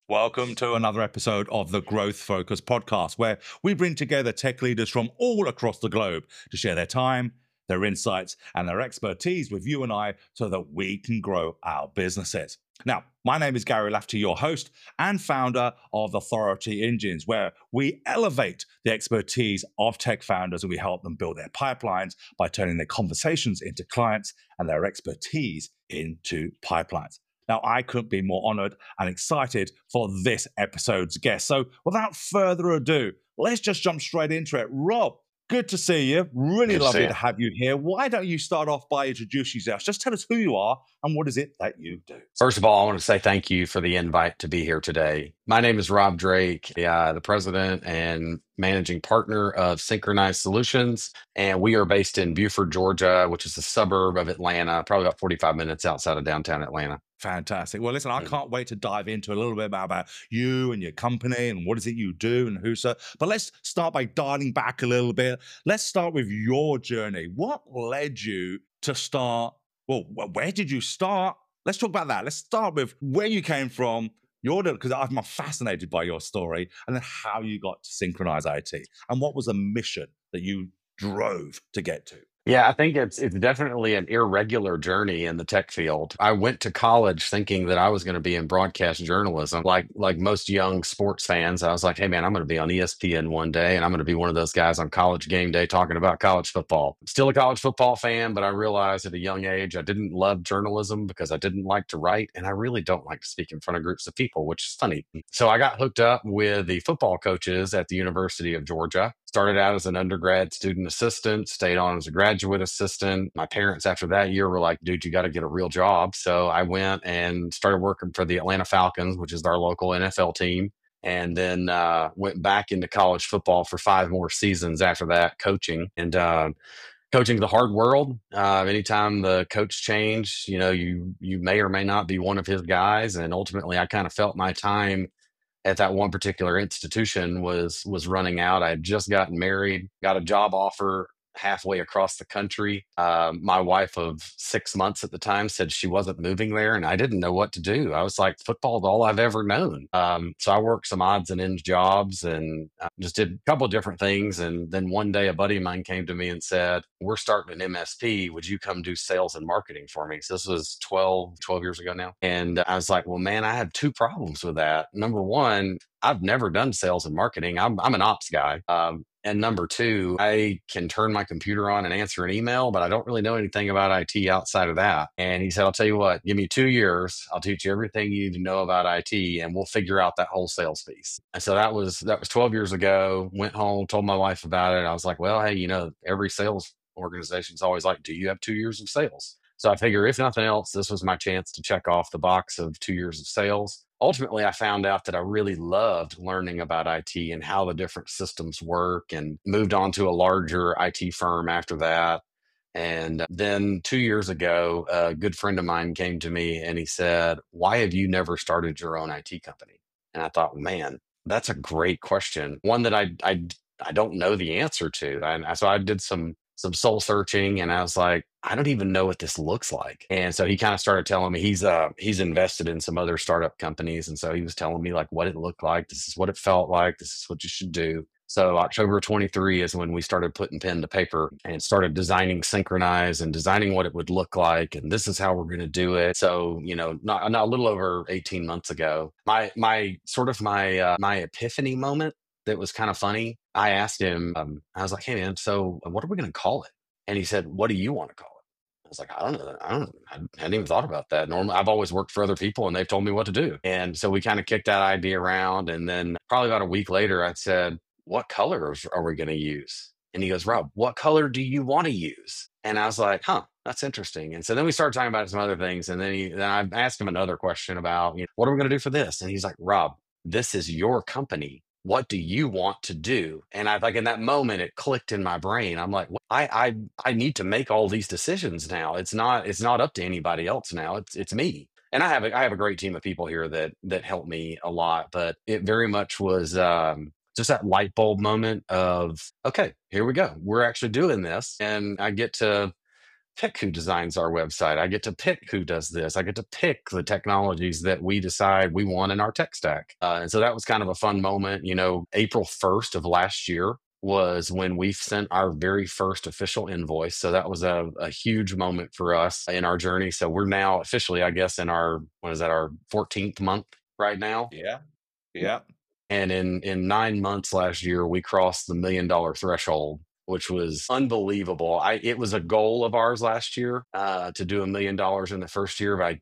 Welcome to another episode of the Growth Focus podcast, where we bring together tech leaders from all across the globe to share their time, their insights, and their expertise with you and I so that we can grow our businesses. Now, my name is Gary Lafferty, your host and founder of Authority Engines, where we elevate the expertise of tech founders and we help them build their pipelines by turning their conversations into clients and their expertise into pipelines. Now, I couldn't be more honored and excited for this episode's guest. So, without further ado, let's just jump straight into it. Rob, good to see you. Really Good to see lovely you. to have you here. Why don't you start off by introducing yourself? Just tell us who you are and what is it that you do. First of all, I want to say thank you for the invite to be here today. My name is Rob Drake, the president and managing partner of Synchronized Solutions, and we are based in Buford, Georgia, which is a suburb of Atlanta, probably about 45 minutes outside of downtown Atlanta. Fantastic. Well, listen, I Mhm. can't wait to dive into a little bit about you and your company and what is it you do and who, sir. But let's start by dialing back a little bit. Let's start with your journey. What led you to start? Well, where did you start? Let's talk about that. Let's start with where you came from, because I'm fascinated by your story, and then how you got to Synchronize IT and what was the mission that you drove to get to. Yeah, I think it's definitely an irregular journey in the tech field. I went to college thinking that I was going to be in broadcast journalism, like most young sports fans. I was like, "Hey, man, I'm going to be on ESPN one day, and I'm going to be one of those guys on College Game Day talking about college football." Still a college football fan, but I realized at a young age I didn't love journalism because I didn't like to write, and I really don't like to speak in front of groups of people, which is funny. So I got hooked up with the football coaches at the University of Georgia. Started out as an undergrad student assistant, stayed on as a graduate assistant. My parents, after that year, were like, dude, you got to get a real job. So I went and started working for the Atlanta Falcons, which is our local NFL team. And then went back into college football for 5 more seasons after that, coaching. And coaching the hard world. Anytime the coach changed, you may or may not be one of his guys. And ultimately, I kind of felt my time at that one particular institution was running out. I had just gotten married, got a job offer halfway across the country. My wife of 6 months at the time said she wasn't moving there, and I didn't know what to do. I was like, football's all I've ever known. So I worked some odds and ends jobs and just did a couple of different things. And then one day, a buddy of mine came to me and said, "We're starting an MSP. Would you come do sales and marketing for me?" So this was 12 years ago now. And I was like, well, man, I have two problems with that. Number one, I've never done sales and marketing. I'm an ops guy. And number two, I can turn my computer on and answer an email, but I don't really know anything about IT outside of that. And he said, I'll tell you what, give me 2 years. I'll teach you everything you need to know about IT and we'll figure out that whole sales piece. And so that was 12 years ago. Went home, told my wife about it. I was like, well, hey, every sales organization is always like, do you have 2 years of sales? So I figure if nothing else, this was my chance to check off the box of 2 years of sales. Ultimately, I found out that I really loved learning about IT and how the different systems work and moved on to a larger IT firm after that. And then 2 years ago, a good friend of mine came to me and he said, why have you never started your own IT company? And I thought, man, that's a great question. One that I don't know the answer to. And so I did some soul searching and I was like, I don't even know what this looks like. And so he kind of started telling me he's invested in some other startup companies. And so he was telling me like what it looked like. This is what it felt like. This is what you should do. So October 23 is when we started putting pen to paper and started designing Synchronize and designing what it would look like. And this is how we're going to do it. So, not a little over 18 months ago, my epiphany moment that was kind of funny. I asked him, I was like, hey man, so what are we going to call it? And he said, what do you want to call it? I was like, I don't know. I hadn't even thought about that. Normally, I've always worked for other people and they've told me what to do. And so we kind of kicked that idea around. And then probably about a week later, I said, what colors are we going to use? And he goes, Rob, what color do you want to use? And I was like, huh, that's interesting. And so then we started talking about some other things. And then I asked him another question about, what are we going to do for this? And he's like, Rob, this is your company. What do you want to do? And I like in that moment, it clicked in my brain. I'm like, I need to make all these decisions now. It's not up to anybody else now. It's me. And I have a great team of people here that help me a lot. But it very much was just that light bulb moment of, okay, here we go. We're actually doing this, and I get to pick who designs our website. I get to pick who does this. I get to pick the technologies that we decide we want in our tech stack. And so that was kind of a fun moment. April 1st of last year was when we sent our very first official invoice. So that was a huge moment for us in our journey. So we're now officially, I guess, in our, what is that, our 14th month right now. Yeah. Yeah. And in 9 months last year, we crossed the $1 million threshold, which was unbelievable. It was a goal of ours last year to do $1 million in the first year, but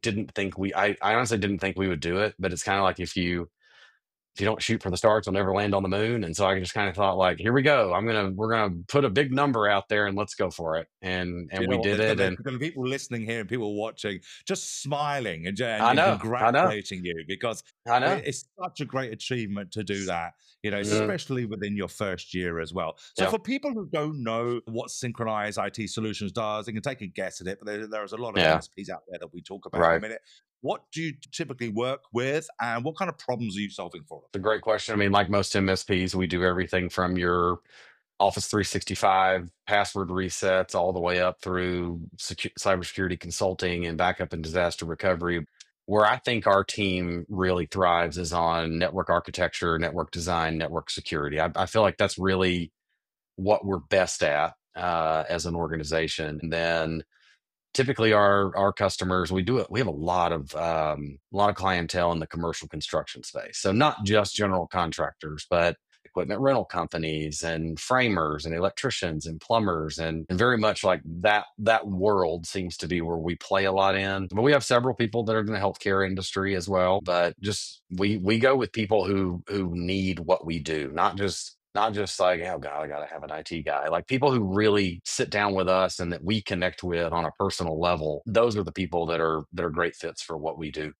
I honestly didn't think we would do it. But it's kind of like if you don't shoot for the stars, you'll never land on the moon. And so I just kind of thought, like, here we go. We're gonna put a big number out there and let's go for it. And Do you know we what? did There's it. gonna, And there's gonna be people listening here and people watching, just smiling and, I and know, I know, congratulating you because I know. it's such a great achievement to do that. Mhm. Especially within your first year as well. So Yeah, for people who don't know what Synchronized IT Solutions does, they can take a guess at it. But there's a lot of yeah, MSPs out there that we talk about in a right. minute. What do you typically work with, and what kind of problems are you solving for them? It's a great question. I mean, like most MSPs, we do everything from your Office 365 password resets all the way up through cybersecurity consulting and backup and disaster recovery. Where I think our team really thrives is on network architecture, network design, network security. I feel like that's really what we're best at as an organization. And then typically our customers, we have a lot of clientele in the commercial construction space, so not just general contractors but equipment rental companies and framers and electricians and plumbers, and very much like that world seems to be where we play a lot in. But we have several people that are in the healthcare industry as well. But just we go with people who need what we do, not just like, oh God, I gotta have an IT guy. Like people who really sit down with us and that we connect with on a personal level. Those are the people that are great fits for what we do.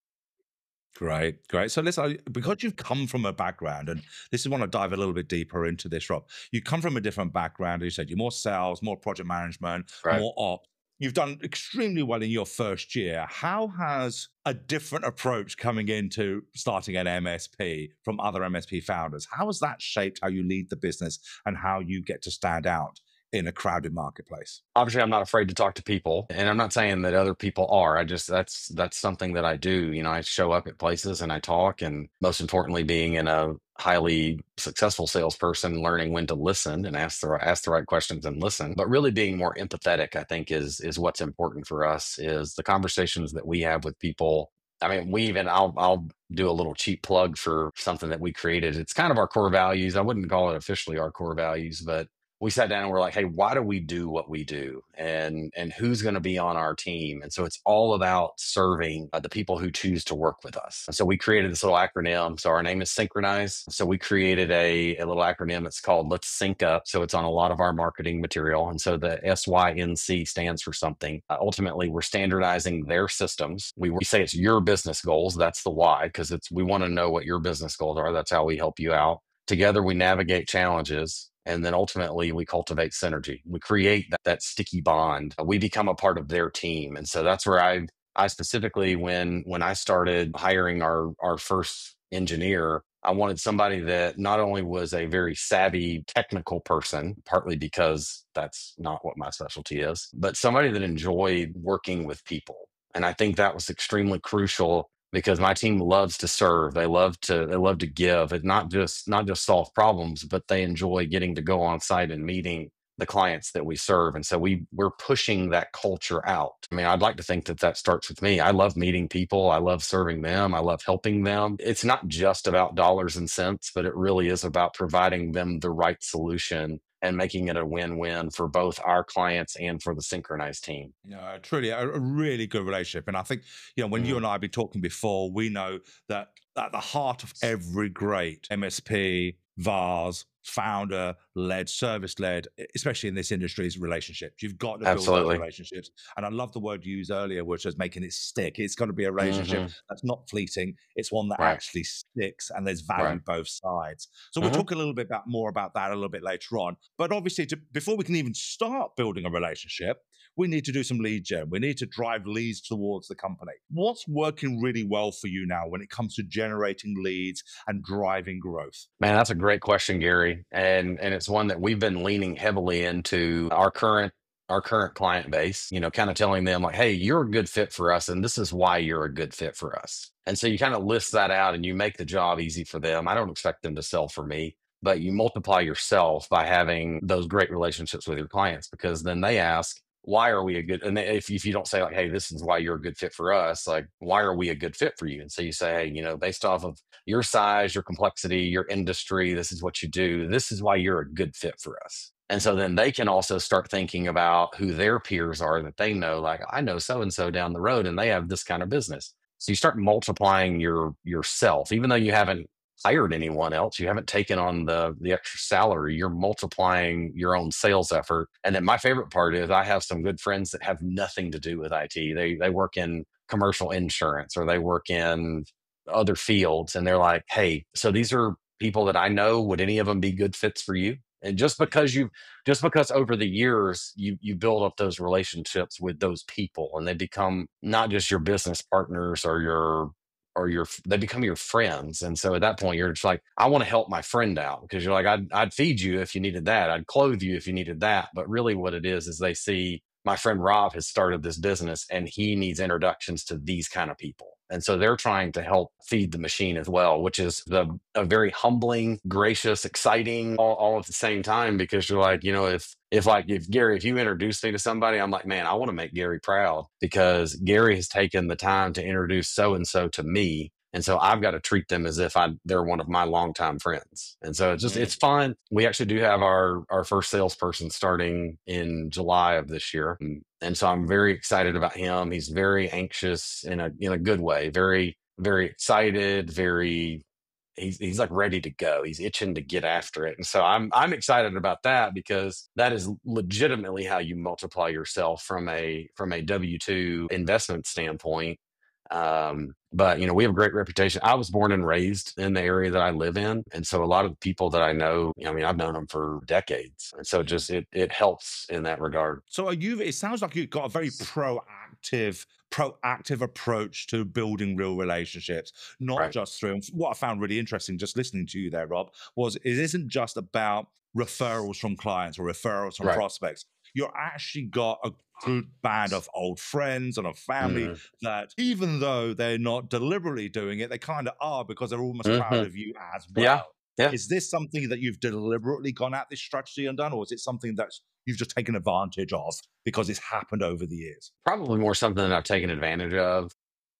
Great, great. So listen, because you've come from a background, and this is want to dive a little bit deeper into this, Rob. You come from a different background. You said you're more sales, more project management, Right. more ops. You've done extremely well in your first year. How has a different approach coming into starting an MSP from other MSP founders? How has that shaped how you lead the business and how you get to stand out in a crowded marketplace? Obviously, I'm not afraid to talk to people, and I'm not saying that other people are. I just that's something that I do. I show up at places and I talk, and most importantly, being in a highly successful salesperson, learning when to listen and ask the right questions and listen, but really being more empathetic, I think is what's important for us. Is the conversations that we have with people. I mean, I'll do a little cheap plug for something that we created. It's kind of our core values. I wouldn't call it officially our core values, but we sat down and we're like, hey, why do we do what we do, and who's going to be on our team? And so it's all about serving the people who choose to work with us. And so we created this little acronym. So our name is Synchronize. So we created a little acronym. It's called Let's Sync Up. So it's on a lot of our marketing material. And so the SYNC stands for something. Ultimately, we're standardizing their systems. We say it's your business goals. That's the why, because we want to know what your business goals are. That's how we help you out. Together, we navigate challenges. And then ultimately, we cultivate synergy. We create that sticky bond. We become a part of their team. And so that's where I specifically, when I started hiring our first engineer, I wanted somebody that not only was a very savvy technical person, partly because that's not what my specialty is, but somebody that enjoyed working with people. And I think that was extremely crucial because my team loves to serve. They love to give and not just solve problems, but they enjoy getting to go on site and meeting the clients that we serve. And so we're pushing that culture out. I mean, I'd like to think that starts with me. I love meeting people. I love serving them. I love helping them. It's not just about dollars and cents, but it really is about providing them the right solution and making it a win-win for both our clients and for the Synchronized team. Truly a really good relationship. And I think, when you Mhm. and I have been talking before, we know that at the heart of every great MSP, VARs, founder led, service led, especially in this industry, is relationships. You've got to build those Absolutely. relationships. And I love the word you used earlier, which is making it stick. It's got to be a relationship Hmm. that's not fleeting. It's one that Right. actually sticks and there's Right. value both sides. So we'll Hmm. talk a little bit more about that a little bit later on. But obviously, before we can even start building a relationship, we need to do some lead gen. We need to drive leads towards the company. What's working really well for you now when it comes to generating leads and driving growth? Man, that's a great question, Gary. And it's one that we've been leaning heavily into. Our current our current client base, kind of telling them like, hey, you're a good fit for us, and this is why you're a good fit for us. And so you kind of list that out and you make the job easy for them. I don't expect them to sell for me, but you multiply yourself by having those great relationships with your clients, because then they ask, why are we a good, and if you don't say like, hey, this is why you're a good fit for us, like, why are we a good fit for you? And so you say, hey, based off of your size, your complexity, your industry, this is what you do, this is why you're a good fit for us. And so then they can also start thinking about who their peers are that they know, like, I know so and so down the road and they have this kind of business. So you start multiplying yourself, even though you haven't hired anyone else, you haven't taken on the extra salary, you're multiplying your own sales effort. And then my favorite part is I have some good friends that have nothing to do with IT. They work in commercial insurance or they work in other fields, and they're like, hey, so these are people that I know, would any of them be good fits for you? And just because over the years you build up those relationships with those people, and they become not just your business partners or your they become your friends. And so at that point you're just like, I want to help my friend out, because you're like, I'd feed you if you needed that, I'd clothe you if you needed that. But really what it is they see my friend Rob has started this business and he needs introductions to these kind of people. And so they're trying to help feed the machine as well, which is a very humbling, gracious, exciting, all at the same time. Because you're like, if Gary, if you introduce me to somebody, I'm like, man, I want to make Gary proud, because Gary has taken the time to introduce so and so to me. And so I've got to treat them as if they're one of my longtime friends. And so it's fun. We actually do have our first salesperson starting in July of this year. And so I'm very excited about him. He's very anxious in a good way, very, very excited, he's like ready to go. He's itching to get after it. And so I'm excited about that, because that is legitimately how you multiply yourself from a W-2 investment standpoint. But we have a great reputation. I was born and raised in the area that I live in, and so a lot of the people that I know, I mean, I've known them for decades, and so just it helps in that regard. So it sounds like you've got a very proactive approach to building real relationships, not Right, just through, and what I found really interesting just listening to you there, Rob, was it isn't just about referrals from clients or referrals from right. prospects. You're actually got a good band of old friends and a family Mhm. that, even though they're not deliberately doing it, they kind of are, because they're almost proud Mhm. of you as Yeah, well. yeah. Is this something that you've deliberately gone at this strategy and done, or is it something that you've just taken advantage of because it's happened over the years? Probably more something that I've taken advantage of.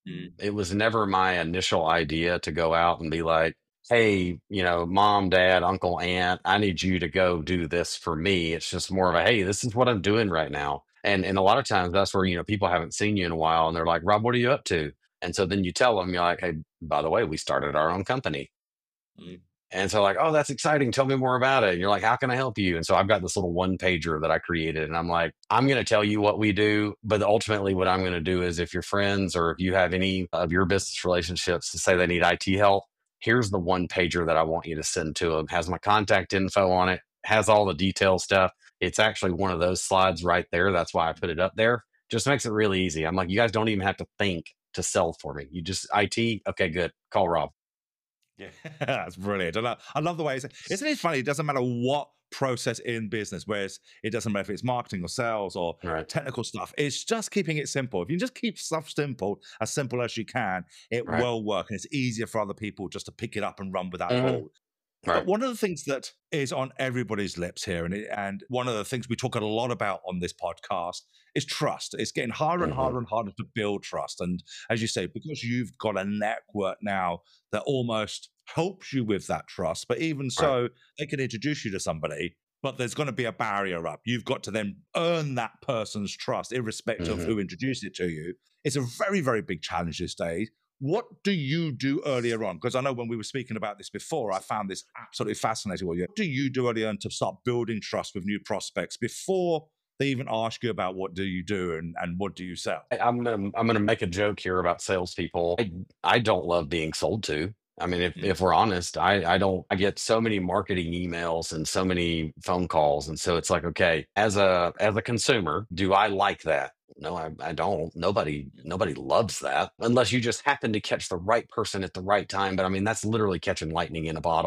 It was never my initial idea to go out and be like, hey, mom, dad, uncle, aunt, I need you to go do this for me. It's just more of a, hey, this is what I'm doing right now. And a lot of times that's where, people haven't seen you in a while and they're like, Rob, what are you up to? And so then you tell them, you're like, hey, by the way, we started our own company. Mm. And so like, oh, that's exciting. Tell me more about it. And you're like, how can I help you? And so I've got this little one pager that I created. And I'm like, I'm going to tell you what we do. But ultimately, what I'm going to do is, if your friends or if you have any of your business relationships to say they need IT help, here's the one pager that I want you to send to them. Has my contact info on it, has all the detail stuff. It's actually one of those slides right there. That's why I put it up there. Just makes it really easy. I'm like, you guys don't even have to think to sell for me. You just IT. Okay, good. Call Rob. Yeah, that's brilliant. I love the way isn't it funny? It doesn't matter what process in business, whereas it doesn't matter if it's marketing or sales or Right. technical stuff. It's just keeping it simple. If you just keep stuff simple as you can, it Right. will work, and it's easier for other people just to pick it up and run with that Mhm. ball. But Right. one of the things that is on everybody's lips here, and one of the things we talk a lot about on this podcast, is trust. It's getting harder and Mhm. harder and harder to build trust. And as you say, because you've got a network now that almost helps you with that trust, but even Right. so, they can introduce you to somebody, but there's going to be a barrier up. You've got to then earn that person's trust, irrespective of Mhm. who introduced it to you. It's a very, very big challenge these days. What do you do earlier on? Because I know when we were speaking about this before, I found this absolutely fascinating. What do you do earlier on to start building trust with new prospects before they even ask you about what do you do and what do you sell? I'm gonna make a joke here about salespeople. I don't love being sold to. I mean, if Mm. we're honest, I don't. I get so many marketing emails and so many phone calls, and so it's like, okay, as a consumer, do I like that? No, I don't. Nobody loves that unless you just happen to catch the right person at the right time. But I mean, that's literally catching lightning in a bottle.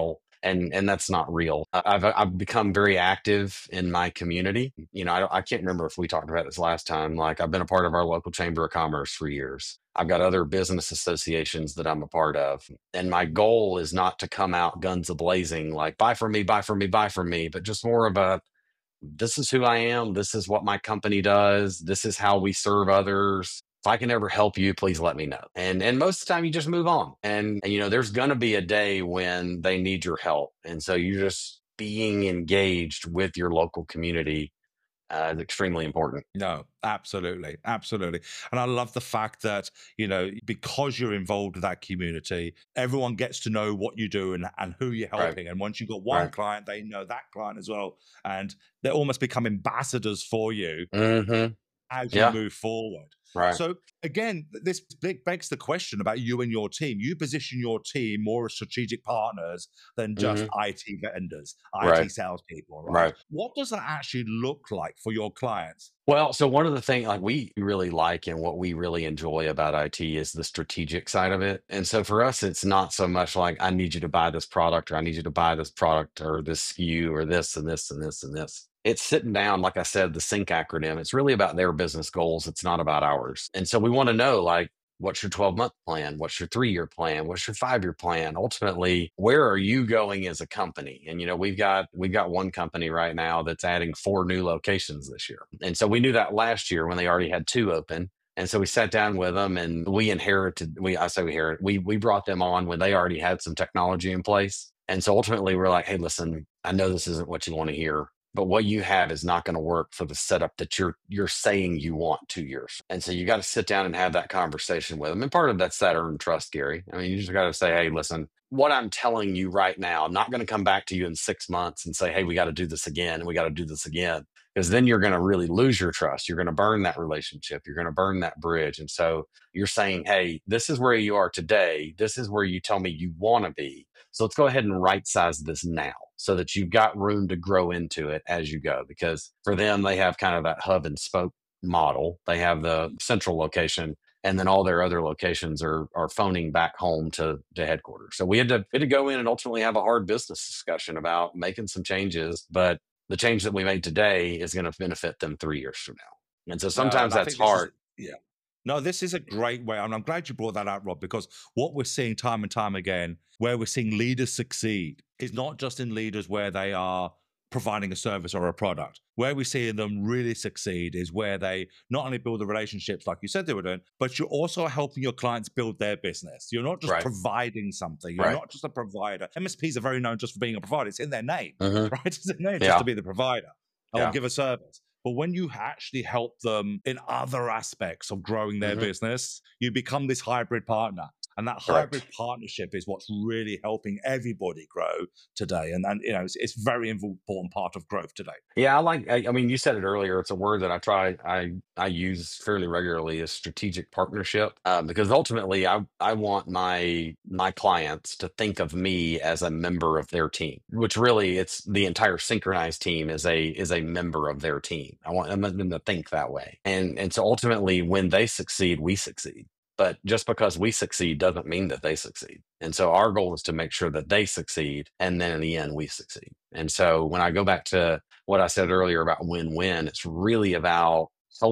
and that's not real. I've become very active in my community. I can't remember if we talked about this last time. Like, I've been a part of our local chamber of commerce for years. I've got other business associations that I'm a part of, and my goal is not to come out guns a blazing like buy from me, buy from me, buy from me, but just more of a, this is who I am. This is what my company does. This is how we serve others. If I can ever help you, please let me know. And most of the time you just move on. And there's gonna be a day when they need your help. And so you just being engaged with your local community is extremely important. No, absolutely, absolutely. And I love the fact that, because you're involved with that community, everyone gets to know what you do and who you're Right. helping. And once you've got one Right. client, they know that client as well. And they almost become ambassadors for you Mm-hmm. as you Yeah. move forward. Right. So again, this begs the question about you and your team. You position your team more as strategic partners than just Mm-hmm. IT vendors, Right. IT salespeople, right? Right. What does that actually look like for your clients? Well, so one of the things like we really like and what we really enjoy about IT is the strategic side of it. And so for us, it's not so much like I need you to buy this product or I need you to buy this product or this SKU or this and this and this and this. It's sitting down, like I said, the SYNC acronym. It's really about their business goals. It's not about ours. And so we want to know like, what's your 12-month plan? What's your 3-year plan? What's your 5-year plan? Ultimately, where are you going as a company? And we've got one company right now that's adding 4 new locations this year. And so we knew that last year when they already had 2 open. And so we sat down with them and we brought them on when they already had some technology in place. And so ultimately we're like, hey, listen, I know this isn't what you want to hear, but what you have is not going to work for the setup that you're saying you want 2 years. And so you got to sit down and have that conversation with them. And part of that's that earned trust, Gary. I mean, you just got to say, hey, listen, what I'm telling you right now, I'm not going to come back to you in 6 months and say, hey, we got to do this again and we got to do this again. Because then you're going to really lose your trust. You're going to burn that relationship. You're going to burn that bridge. And so you're saying, hey, this is where you are today. This is where you tell me you want to be. So let's go ahead and right size this now so that you've got room to grow into it as you go. Because for them, they have kind of that hub and spoke model. They have the central location, and then all their other locations are phoning back home to headquarters. So we had to go in and ultimately have a hard business discussion about making some changes, but the change that we made today is going to benefit them 3 years from now. And so No, sometimes and I that's think this is hard. yeah. No, this is a great way, and I'm glad you brought that up, Rob, because what we're seeing time and time again, where we're seeing leaders succeed, is not just in leaders where they are providing a service or a product. Where we're seeing them really succeed is where they not only build the relationships like you said they were doing, but you're also helping your clients build their business. You're not just Right. providing something. You're Right. not just a provider. MSPs are very known just for being a provider. It's in their name, Hmm. right? It's in their name just to Yeah. be the provider or Yeah. give a service. But when you actually help them in other aspects of growing their Hmm. business, you become this hybrid partner. And that Correct. hybrid partnership is what's really helping everybody grow today. And it's very important part of growth today. Yeah, I mean, you said it earlier. It's a word that I use fairly regularly is strategic partnership, because ultimately I want my clients to think of me as a member of their team, which really it's the entire synchronized team is a member of their team. I want them to think that way, and so ultimately when they succeed, we succeed. But just because we succeed doesn't mean that they succeed. And so our goal is to make sure that they succeed, and then in the end we succeed. And so when I go back to what I said earlier about win-win, it's really about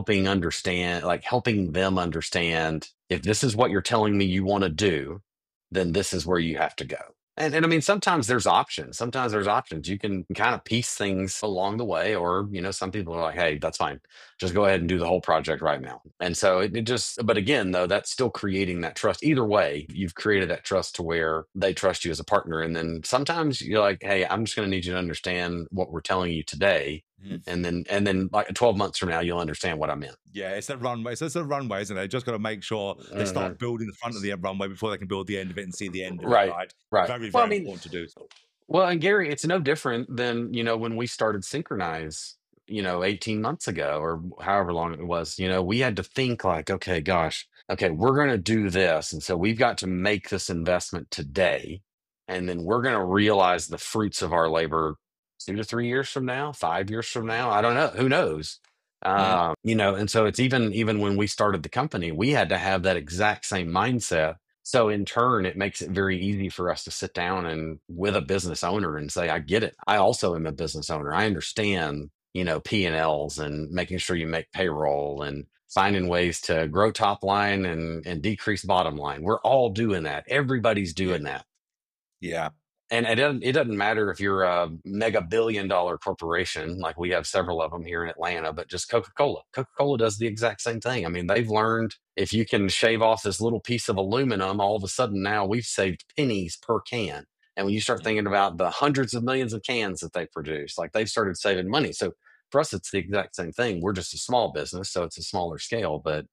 helping them understand if this is what you're telling me you want to do, then this is where you have to go. And I mean, sometimes there's options. Sometimes there's options. You can kind of piece things along the way, or, some people are like, hey, that's fine. Just go ahead and do the whole project right now. And so but again, though, that's still creating that trust. Either way, you've created that trust to where they trust you as a partner. And then sometimes you're like, hey, I'm just going to need you to understand what we're telling you today. Mhm. And then like 12 months from now, you'll understand what I meant. Yeah, it's the runway. So it's the runway, isn't it? Just got to make sure they Mhm. start building the front of the runway before they can build the end of it and see the end of it, Right. right? Right. Very, Well, I very mean, important to do so. well, and Gary, it's no different than, when we started Synchronize, 18 months ago or however long it was, we had to think like, okay, gosh, okay, we're going to do this. And so we've got to make this investment today. And then we're going to realize the fruits of our labor 2 to 3 years from now, 5 years from now. I don't know. Who knows? Mhm. And so it's even when we started the company, we had to have that exact same mindset So in turn, it makes it very easy for us to sit down and with a business owner and say, I get it. I also am a business owner. I understand, P&Ls and making sure you make payroll and finding ways to grow top line and decrease bottom line. We're all doing that. Everybody's Yeah. doing that. Yeah. And it doesn't matter if you're a mega billion-dollar corporation, like we have several of them here in Atlanta, but just Coca-Cola. Coca-Cola does the exact same thing. I mean, they've learned if you can shave off this little piece of aluminum, all of a sudden now we've saved pennies per can. And when you start Yeah. thinking about the hundreds of millions of cans that they produce, like they've started saving money. So for us, it's the exact same thing. We're just a small business, so it's a smaller scale, but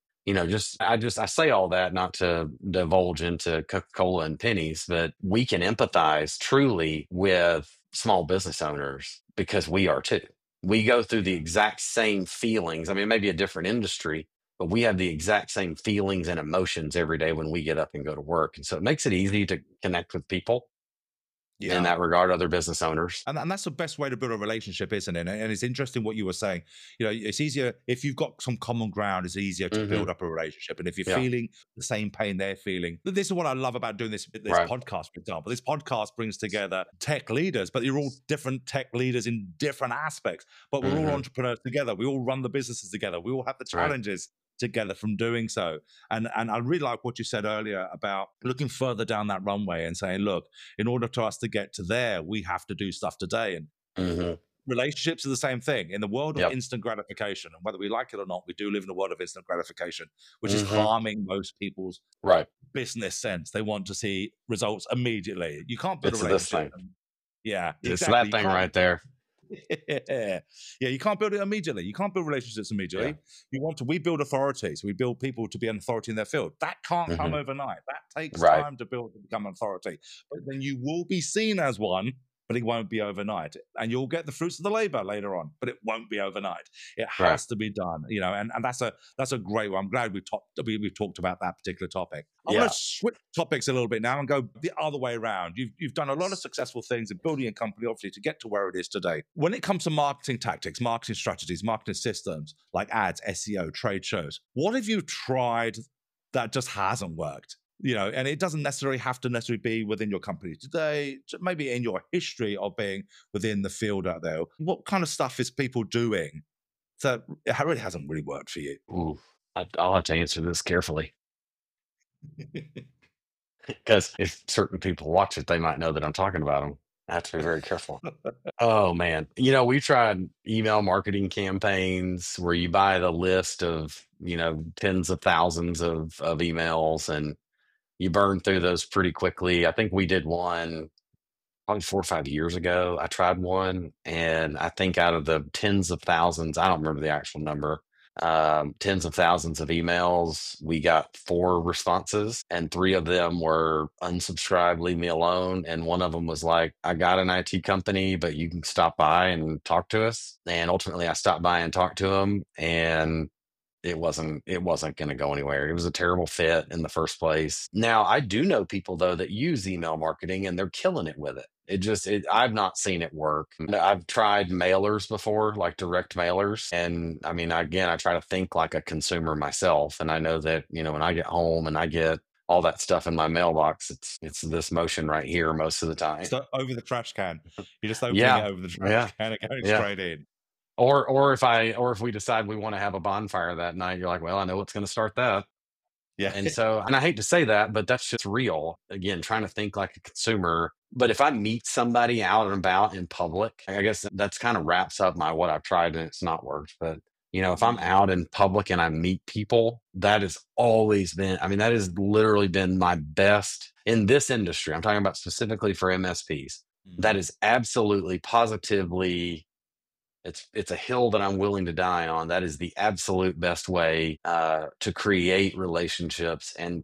I say all that not to divulge into Coca-Cola and pennies, but we can empathize truly with small business owners because we are too. We go through the exact same feelings. I mean, maybe a different industry, but we have the exact same feelings and emotions every day when we get up and go to work. And so it makes it easy to connect with people in Yeah. that regard, other business owners. And that's the best way to build a relationship, isn't it? And it's interesting what you were saying. It's easier if you've got some common ground, it's easier to build Hmm. up a relationship. And if you're Yeah. feeling the same pain they're feeling, this is what I love about doing this Right. podcast, for example. This podcast brings together tech leaders, but you're all different tech leaders in different aspects. But we're all Hmm. entrepreneurs together. We all run the businesses together. We all have the Right. challenges together from doing so. And I really like what you said earlier about looking further down that runway and saying, look, in order for us to get to there, we have to do stuff today. And Hmm. relationships are the same thing. In the world of Yep. instant gratification, and whether we like it or not, we do live in a world of instant gratification, which is Hmm. harming most people's Right. business sense. They want to see results immediately. You can't build a It's this relationship. thing. Yeah, It's exactly. that You thing can't. right there. Yeah, you can't build it immediately. You can't build relationships Yeah. immediately. We build authorities. We build people to be an authority in their field. That can't come Hmm. overnight. That takes Right. time to build to become an authority. But then you will be seen as one, but it won't be overnight. And you'll get the fruits of the labor later on, but it won't be overnight. It Right. has to be done, and that's a great one. I'm glad we've talked about that particular topic. I want Yeah. to switch topics a little bit now and go the other way around. You've done a lot of successful things in building a company, obviously, to get to where it is today. When it comes to marketing tactics, marketing strategies, marketing systems like ads, SEO, trade shows, what have you tried that just hasn't worked? And it doesn't necessarily have to be within your company today, maybe in your history of being within the field out there. What kind of stuff is people doing that it really hasn't really worked for you? Ooh, I'll have to answer this carefully because if certain people watch it, they might know that I'm talking about them. I have to be very careful. Oh man, we tried email marketing campaigns where you buy the list of tens of thousands of emails and you burn through those pretty quickly. I think we did one probably 4 or 5 years ago. I tried one, and I think out of the tens of thousands, I don't remember the actual number, tens of thousands of emails, we got 4 responses, and 3 of them were unsubscribe, leave me alone, and one of them was like, I got an IT company, but you can stop by and talk to us. And ultimately, I stopped by and talked to them, and it wasn't going to go anywhere. It was a terrible fit in the first place. Now, I do know people though that use email marketing and they're killing it with it. I've not seen it work. I've tried mailers before, like direct mailers. And I mean, again, I try to think like a consumer myself. And I know that, when I get home and I get all that stuff in my mailbox, it's this motion right here most of the time. So over the trash can, you're just opening it Yeah. over the trash Yeah. can and going Yeah. straight in. Or if we decide we want to have a bonfire that night, you're like, well, I know what's going to start that. Yeah. And I hate to say that, but that's just real. Again, trying to think like a consumer. But if I meet somebody out and about in public, I guess that's kind of wraps up my what I've tried and it's not worked. But if I'm Mm. out in public and I meet people, that has always been, I mean, that has literally been my best in this industry. I'm talking about specifically for MSPs. That Mm. is absolutely positively it's a hill that I'm willing to die on. That is the absolute best way to create relationships and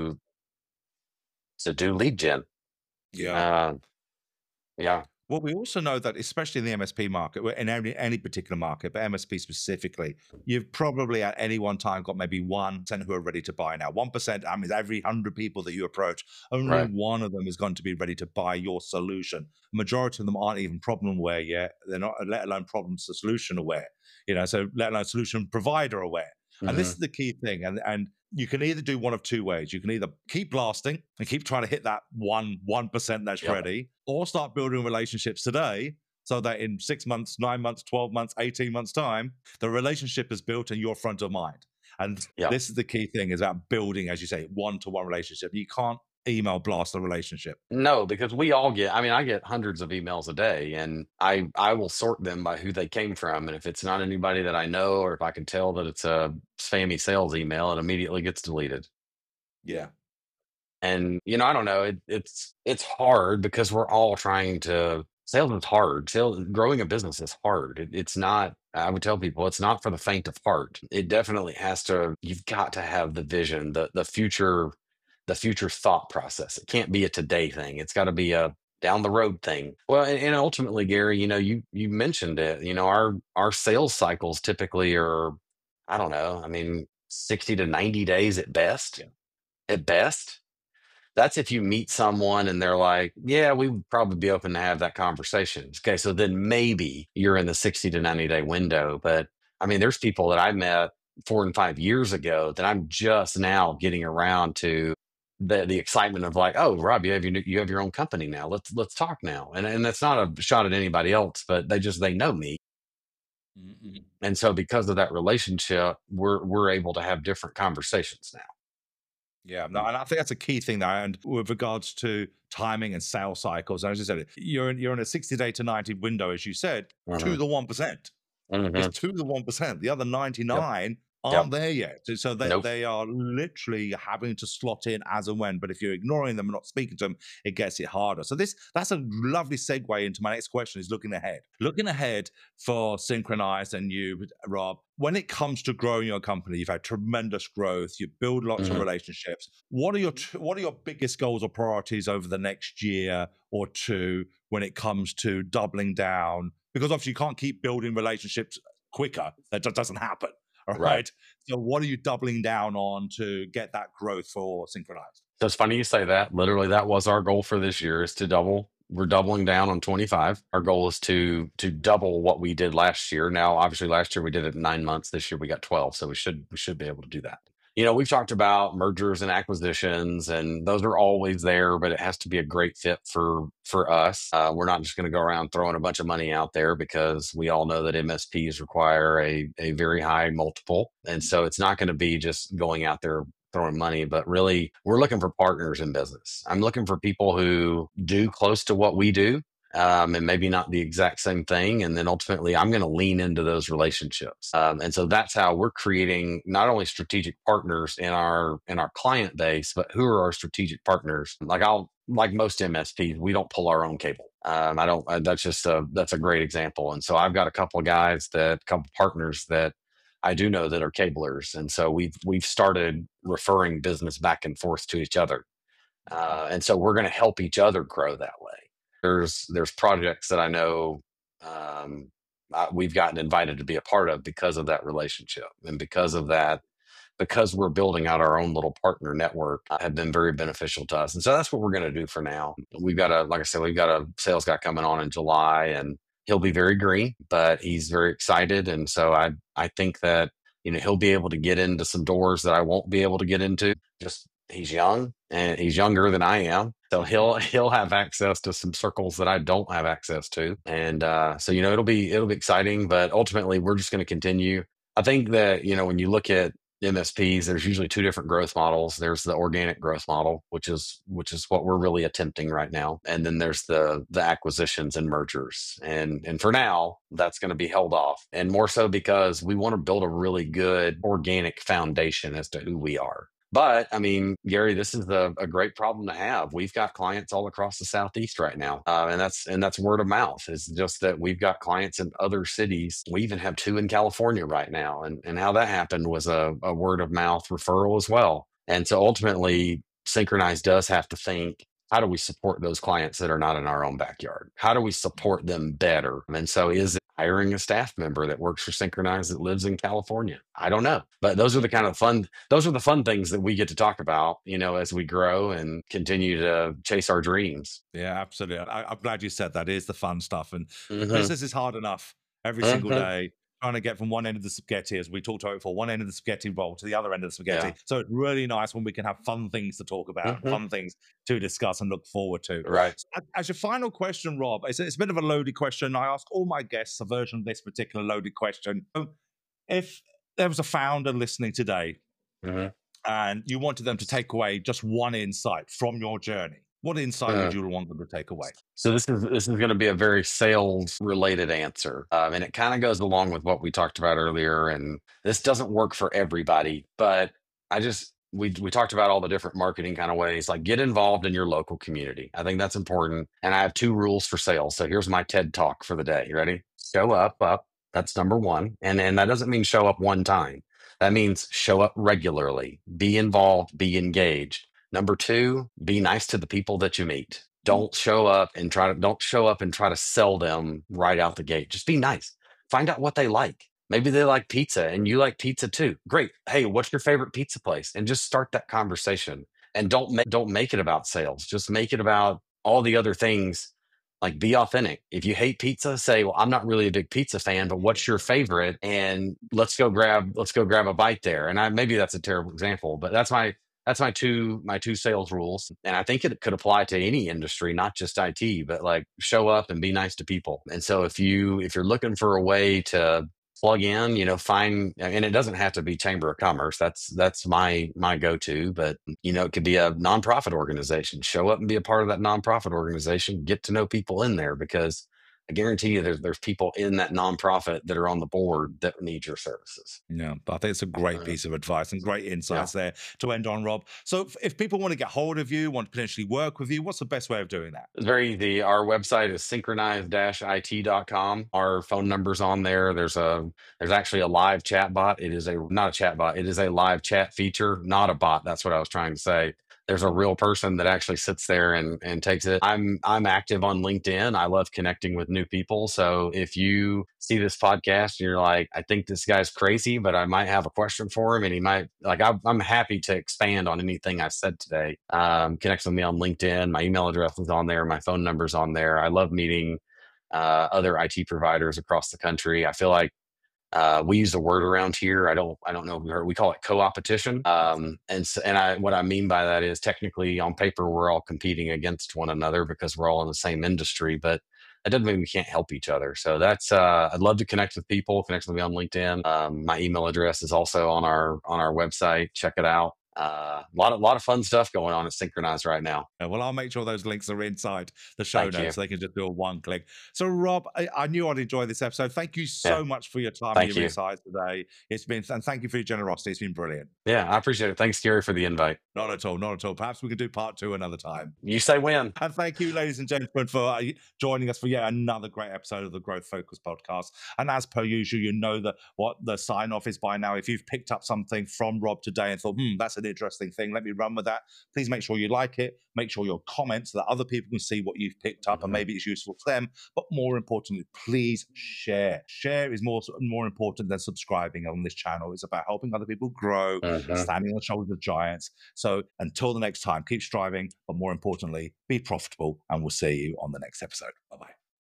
to do lead gen. Yeah. Uh, yeah, Well, we also know that, especially in the MSP market, in any particular market, but MSP specifically, you've probably at any one time got maybe 1% who are ready to buy now. 1%, I mean, every 100 people that you approach, only right. one of them is going to be ready to buy your solution. Majority of them aren't even problem aware yet. They're not, let alone problem solution aware. So let alone solution provider aware. And this Hmm. is the key thing. And you can either do one of two ways. You can either keep blasting and keep trying to hit that 1% that's Yep. ready, or start building relationships today so that in 6 months, 9 months, 12 months, 18 months time, the relationship is built and you're front of mind. And Yep. this is the key thing, is about building, as you say, one-to-one relationship. You can't email blast a relationship. No, because we all get, I mean, I get hundreds of emails a day, and I will sort them by who they came from. And if it's not anybody that I know, or if I can tell that it's a spammy sales email, it immediately gets deleted. Yeah. And I don't know, it's hard because we're all trying to sales is hard. Sales growing a business is hard. It's not, I would tell people, it's not for the faint of heart. It definitely has to, you've got to have the vision, the future thought process. It can't be a today thing. It's got to be a down the road thing. Well, and ultimately, Gary, you mentioned it. Our sales cycles typically are, I don't know, I mean, 60 to 90 days at best. Yeah. At best. That's if you meet someone and they're like, yeah, we would probably be open to have that conversation. Okay, so then maybe you're in the 60 to 90-day window. But I mean, there's people that I met 4 and 5 years ago that I'm just now getting around to the excitement of, like, oh, Rob, you have your own company now. Let's talk now. And that's not a shot at anybody else, but they know me. Mhm. And so because of that relationship, we're able to have different conversations now. Yeah, no, and I think that's a key thing there. And with regards to timing and sales cycles, as you said, you're in a 60-day to 90 window, as you said, to Mhm. the 1%. It's Mhm. to the 1%. The other Yep. 99 aren't Yep. there yet. So Nope. they are literally having to slot in as and when. But if you're ignoring them and not speaking to them, it gets it harder. So that's a lovely segue into my next question, is looking ahead. Looking ahead for Synchronized and you, Rob, when it comes to growing your company, you've had tremendous growth, you build lots of Mhm. relationships. What are your biggest goals or priorities over the next year or two when it comes to doubling down? Because obviously you can't keep building relationships quicker. That just doesn't happen. All Right. right. So what are you doubling down on to get that growth for Synchronized? So it's funny you say that. Literally, that was our goal for this year, is to double. We're doubling down on 25. Our goal is to double what we did last year. Now, obviously, last year we did it in 9 months. This year we got 12, so we should be able to do that. We've talked about mergers and acquisitions, and those are always there, but it has to be a great fit for us. We're not just going to go around throwing a bunch of money out there, because we all know that MSPs require a very high multiple, and so it's not going to be just going out there throwing money, but really we're looking for partners in business. I'm looking for people who do close to what we do, and maybe not the exact same thing. And then ultimately, I'm going to lean into those relationships. And so that's how we're creating not only strategic partners in our client base, but who are our strategic partners. Like most MSPs, we don't pull our own cable. I don't. That's a great example. And so I've got a couple of couple partners that I do know that are cablers, and so we've started referring business back and forth to each other, and so we're going to help each other grow that way. There's projects that I know, we've gotten invited to be a part of because of that relationship, and because of that, because we're building out our own little partner network, have been very beneficial to us. And so that's what we're going to do for now. Like I said, we've got a sales guy coming on in July, and he'll be very green, but he's very excited. And so I think that, he'll be able to get into some doors that I won't be able to get into. Just he's young, and he's younger than I am. So he'll have access to some circles that I don't have access to. And so, it'll be exciting, but ultimately we're just going to continue. I think that, when you look at MSPs, there's usually two different growth models. There's the organic growth model, which is what we're really attempting right now, and then there's the acquisitions and mergers. And for now, that's going to be held off, and more so because we want to build a really good organic foundation as to who we are. But I mean, Gary, this is a great problem to have. We've got clients all across the Southeast right now, and that's word of mouth. It's just that we've got clients in other cities. We even have two in California right now, and how that happened was a word of mouth referral as well. And so ultimately, Synchronized does have to think, how do we support those clients that are not in our own backyard? How do we support them better? And so, is it hiring a staff member that works for Synchronized that lives in California? I don't know, but those are the fun things that we get to talk about, as we grow and continue to chase our dreams. Yeah, absolutely. I'm glad you said that. It is the fun stuff. And Hmm. business is hard enough every single Hmm. day. trying to get from one end of the spaghetti, as we talked about before, one end of the spaghetti roll to the other end of the Yeah. spaghetti. So it's really nice when we can have fun things to talk about, Hmm. fun things to discuss and look forward to. Right. So as your final question, Rob, it's a bit of a loaded question. I ask all my guests a version of this particular loaded question. If there was a founder listening today Hmm. and you wanted them to take away just one insight from your journey, what insight would you want them to take away? So this is going to be a very sales related answer, and it kind of goes along with what we talked about earlier. And this doesn't work for everybody, but we talked about all the different marketing kind of ways. Like, get involved in your local community. I think that's important. And I have 2 rules for sales. So here's my TED talk for the day. You ready? Show up. That's number one, and that doesn't mean show up one time. That means show up regularly. Be involved. Be engaged. Number two, be nice to the people that you meet. Don't show up and try to sell them right out the gate. Just be nice. Find out what they like. Maybe they like pizza and you like pizza too. Great. Hey, what's your favorite pizza place? And just start that conversation. And don't make it about sales. Just make it about all the other things. Like, be authentic. If you hate pizza, say, "Well, I'm not really a big pizza fan, but what's your favorite?" And let's go grab a bite there. And maybe that's a terrible example, but that's my two sales rules, and I think it could apply to any industry, not just IT. But like, show up and be nice to people. And so if you're looking for a way to plug in, find, and it doesn't have to be Chamber of Commerce. That's my go-to, but it could be a nonprofit organization. Show up and be a part of that nonprofit organization. Get to know people in there, because I guarantee you there's people in that nonprofit that are on the board that need your services. Yeah, but I think it's a great piece of advice and great insights there to end on, Rob. So if people want to get hold of you, want to potentially work with you, what's the best way of doing that? It's very easy. Our website is synchronized-it.com. Our phone number's on there. There's actually a live chat bot. It is not a chat bot. It is a live chat feature, not a bot. That's what I was trying to say. There's a real person that actually sits there and takes it. I'm active on LinkedIn. I love connecting with new people. So if you see this podcast and you're like, I think this guy's crazy, but I might have a question for him, and he might like, I'm happy to expand on anything I said today. Connect with me on LinkedIn. My email address is on there. My phone number's on there. I love meeting other IT providers across the country. I feel like we use a word around here. I don't know if you heard. We call it co-opetition. What I mean by that is, technically on paper we're all competing against one another because we're all in the same industry, but that doesn't mean we can't help each other. So that's I'd love to connect with people. Connect with me on LinkedIn. My email address is also on our website. Check it out. A lot of fun stuff going on at Synchronized right now. Well, I'll make sure those links are inside the show Thank you. notes. So they can just do a one click. So, Rob, I knew I'd enjoy this episode. Thank you so Yeah. much for your time and Thank your you. insights today. And thank you for your generosity. It's been brilliant. Yeah, I appreciate it. Thanks, Gary, for the invite. Not at all. Not at all. Perhaps we can do part 2 another time. You say when. And thank you, ladies and gentlemen, for joining us for yet another great episode of the Growth Focus podcast. And as per usual, you know that what the sign off is by now. If you've picked up something from Rob today and thought, that's an interesting thing, let me run with that. Please make sure you like it. Make sure your comments so that other people can see what you've picked up and maybe it's useful to them. But more importantly, please share. Share is more important than subscribing on this channel. It's about helping other people grow, standing on the shoulders of giants. So until the next time, keep striving, but more importantly, be profitable, and we'll see you on the next episode. Bye-bye.